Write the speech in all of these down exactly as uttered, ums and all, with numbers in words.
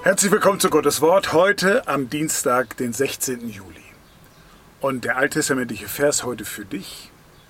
Herzlich willkommen zu Gottes Wort, heute am Dienstag, den sechzehnten Juli. Und der alttestamentliche Vers heute für dich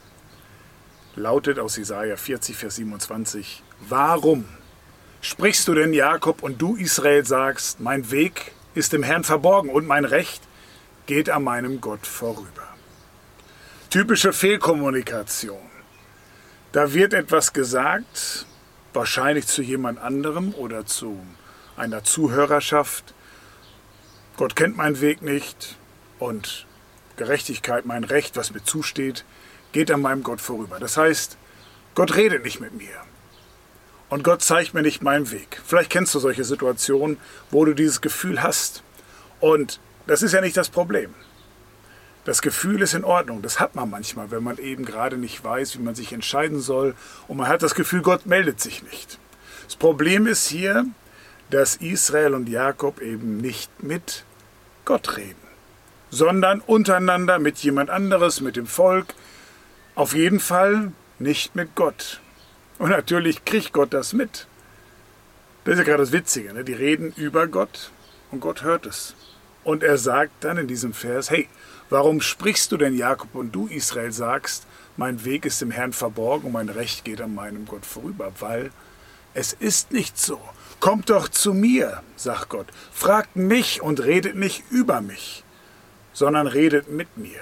lautet aus Jesaja vierzig, Vers siebenundzwanzig: Warum sprichst du denn, Jakob, und du, Israel, sagst, mein Weg ist dem Herrn verborgen und mein Recht geht an meinem Gott vorüber? Typische Fehlkommunikation. Da wird etwas gesagt, wahrscheinlich zu jemand anderem oder zu einer Zuhörerschaft. Gott kennt meinen Weg nicht und Gerechtigkeit, mein Recht, was mir zusteht, geht an meinem Gott vorüber. Das heißt, Gott redet nicht mit mir und Gott zeigt mir nicht meinen Weg. Vielleicht kennst du solche Situationen, wo du dieses Gefühl hast, und das ist ja nicht das Problem. Das Gefühl ist in Ordnung, das hat man manchmal, wenn man eben gerade nicht weiß, wie man sich entscheiden soll, und man hat das Gefühl, Gott meldet sich nicht. Das Problem ist hier, dass Israel und Jakob eben nicht mit Gott reden, sondern untereinander mit jemand anderes, mit dem Volk, auf jeden Fall nicht mit Gott. Und natürlich kriegt Gott das mit. Das ist ja gerade das Witzige, ne? Die reden über Gott und Gott hört es. Und er sagt dann in diesem Vers, hey, warum sprichst du denn, Jakob, und du, Israel, sagst, mein Weg ist dem Herrn verborgen und mein Recht geht an meinem Gott vorüber? Weil es ist nicht so. Kommt doch zu mir, sagt Gott, fragt mich und redet nicht über mich, sondern redet mit mir.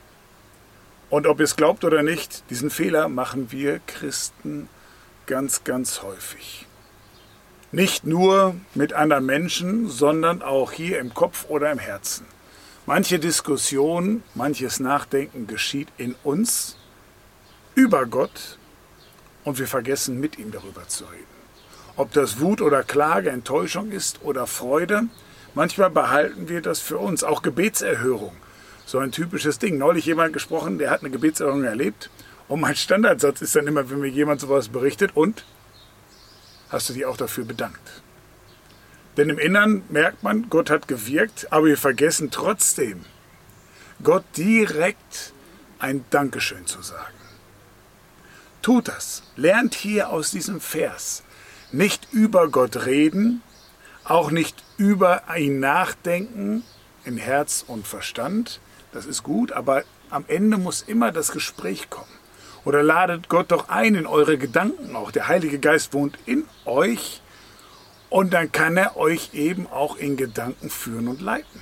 Und ob ihr es glaubt oder nicht, diesen Fehler machen wir Christen ganz, ganz häufig. Nicht nur mit anderen Menschen, sondern auch hier im Kopf oder im Herzen. Manche Diskussion, manches Nachdenken geschieht in uns über Gott und wir vergessen, mit ihm darüber zu reden. Ob das Wut oder Klage, Enttäuschung ist oder Freude, manchmal behalten wir das für uns. Auch Gebetserhörung, so ein typisches Ding. Neulich jemand gesprochen, der hat eine Gebetserhörung erlebt. Und mein Standardsatz ist dann immer, wenn mir jemand sowas berichtet, und hast du dich auch dafür bedankt? Denn im Innern merkt man, Gott hat gewirkt, aber wir vergessen trotzdem, Gott direkt ein Dankeschön zu sagen. Tut das. Lernt hier aus diesem Vers. Nicht über Gott reden, auch nicht über ihn nachdenken in Herz und Verstand. Das ist gut, aber am Ende muss immer das Gespräch kommen. Oder ladet Gott doch ein in eure Gedanken auch. Der Heilige Geist wohnt in euch und dann kann er euch eben auch in Gedanken führen und leiten.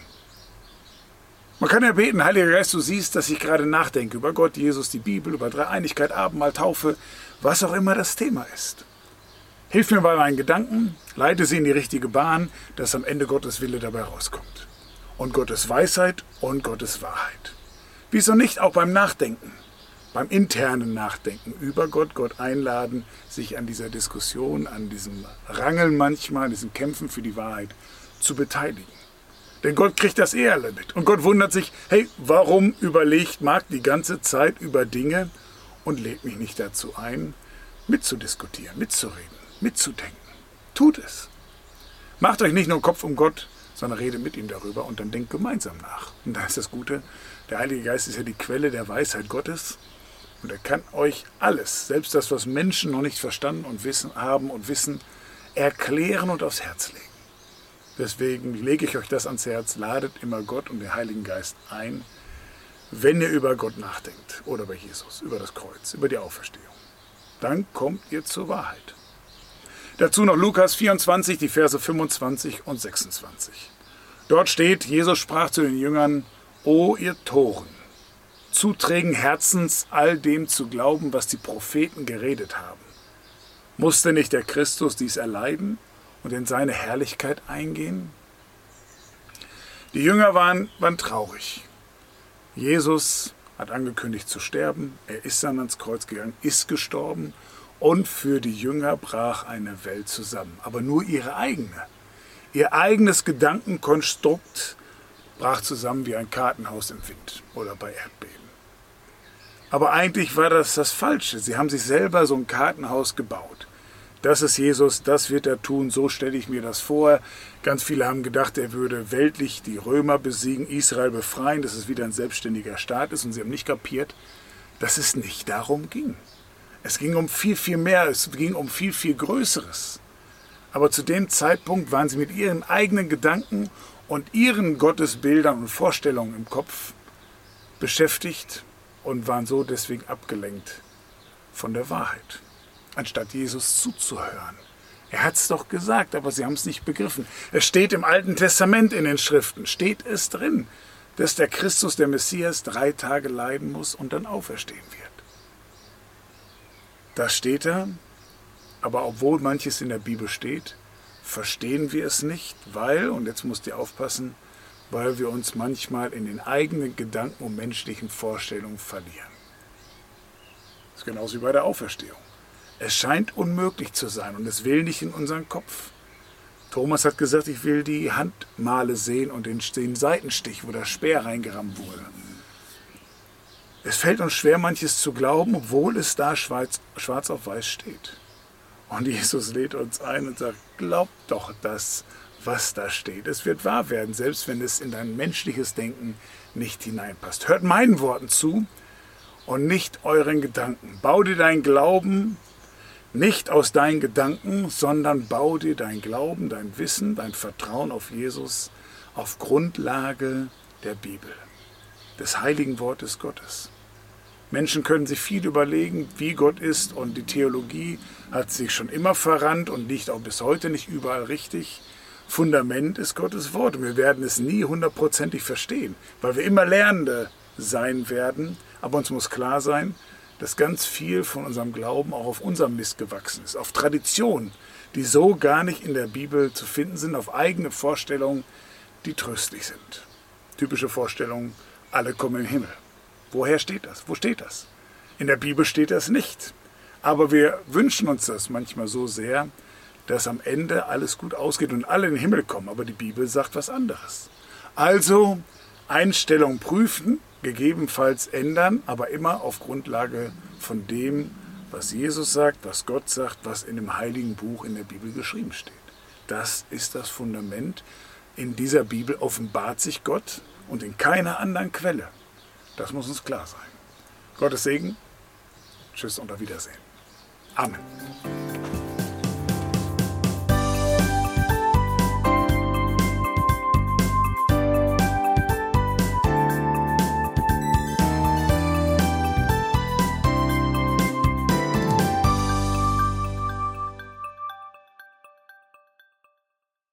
Man kann ja beten, Heiliger Geist, du siehst, dass ich gerade nachdenke über Gott, Jesus, die Bibel, über Dreieinigkeit, Abendmahl, Taufe, was auch immer das Thema ist. Hilf mir bei meinen Gedanken, leite sie in die richtige Bahn, dass am Ende Gottes Wille dabei rauskommt. Und Gottes Weisheit und Gottes Wahrheit. Wieso nicht auch beim Nachdenken, beim internen Nachdenken über Gott, Gott einladen, sich an dieser Diskussion, an diesem Rangeln manchmal, an diesem Kämpfen für die Wahrheit zu beteiligen. Denn Gott kriegt das eh alle mit. Und Gott wundert sich, hey, warum überlegt Marc die ganze Zeit über Dinge und lädt mich nicht dazu ein, mitzudiskutieren, mitzureden, mitzudenken. Tut es. Macht euch nicht nur Kopf um Gott, sondern redet mit ihm darüber und dann denkt gemeinsam nach. Und da ist das Gute, der Heilige Geist ist ja die Quelle der Weisheit Gottes und er kann euch alles, selbst das, was Menschen noch nicht verstanden und wissen haben und wissen, erklären und aufs Herz legen. Deswegen lege ich euch das ans Herz, ladet immer Gott und den Heiligen Geist ein, wenn ihr über Gott nachdenkt oder über Jesus, über das Kreuz, über die Auferstehung. Dann kommt ihr zur Wahrheit. Dazu noch Lukas vierundzwanzig, die Verse fünfundzwanzig und sechsundzwanzig. Dort steht, Jesus sprach zu den Jüngern, O ihr Toren, zuträgen Herzens, all dem zu glauben, was die Propheten geredet haben. Musste nicht der Christus dies erleiden und in seine Herrlichkeit eingehen? Die Jünger waren, waren traurig. Jesus hat angekündigt zu sterben, er ist dann ans Kreuz gegangen, ist gestorben. Und für die Jünger brach eine Welt zusammen, aber nur ihre eigene. Ihr eigenes Gedankenkonstrukt brach zusammen wie ein Kartenhaus im Wind oder bei Erdbeben. Aber eigentlich war das das Falsche. Sie haben sich selber so ein Kartenhaus gebaut. Das ist Jesus, das wird er tun, so stelle ich mir das vor. Ganz viele haben gedacht, er würde weltlich die Römer besiegen, Israel befreien, dass es wieder ein selbstständiger Staat ist. Und sie haben nicht kapiert, dass es nicht darum ging. Es ging um viel, viel mehr, es ging um viel, viel Größeres. Aber zu dem Zeitpunkt waren sie mit ihren eigenen Gedanken und ihren Gottesbildern und Vorstellungen im Kopf beschäftigt und waren so deswegen abgelenkt von der Wahrheit, anstatt Jesus zuzuhören. Er hat es doch gesagt, aber sie haben es nicht begriffen. Es steht im Alten Testament in den Schriften, steht es drin, dass der Christus, der Messias, drei Tage leiden muss und dann auferstehen wird. Das steht da, aber obwohl manches in der Bibel steht, verstehen wir es nicht, weil, und jetzt musst ihr aufpassen, weil wir uns manchmal in den eigenen Gedanken und menschlichen Vorstellungen verlieren. Das ist genauso wie bei der Auferstehung. Es scheint unmöglich zu sein und es will nicht in unseren Kopf. Thomas hat gesagt, ich will die Handmale sehen und den, den Seitenstich, wo der Speer reingerammt wurde. Es fällt uns schwer, manches zu glauben, obwohl es da schwarz, schwarz auf weiß steht. Und Jesus lädt uns ein und sagt, glaubt doch das, was da steht. Es wird wahr werden, selbst wenn es in dein menschliches Denken nicht hineinpasst. Hört meinen Worten zu und nicht euren Gedanken. Bau dir deinen Glauben nicht aus deinen Gedanken, sondern bau dir dein Glauben, dein Wissen, dein Vertrauen auf Jesus auf Grundlage der Bibel, des heiligen Wortes Gottes. Menschen können sich viel überlegen, wie Gott ist, und die Theologie hat sich schon immer verrannt und liegt auch bis heute nicht überall richtig. Fundament ist Gottes Wort und wir werden es nie hundertprozentig verstehen, weil wir immer Lernende sein werden, aber uns muss klar sein, dass ganz viel von unserem Glauben auch auf unserem Mist gewachsen ist, auf Traditionen, die so gar nicht in der Bibel zu finden sind, auf eigene Vorstellungen, die tröstlich sind. Typische Vorstellungen, alle kommen im Himmel. Woher steht das? Wo steht das? In der Bibel steht das nicht. Aber wir wünschen uns das manchmal so sehr, dass am Ende alles gut ausgeht und alle in den Himmel kommen. Aber die Bibel sagt was anderes. Also Einstellung prüfen, gegebenenfalls ändern, aber immer auf Grundlage von dem, was Jesus sagt, was Gott sagt, was in dem heiligen Buch in der Bibel geschrieben steht. Das ist das Fundament. In dieser Bibel offenbart sich Gott und in keiner anderen Quelle. Das muss uns klar sein. Gottes Segen. Tschüss und auf Wiedersehen. Amen.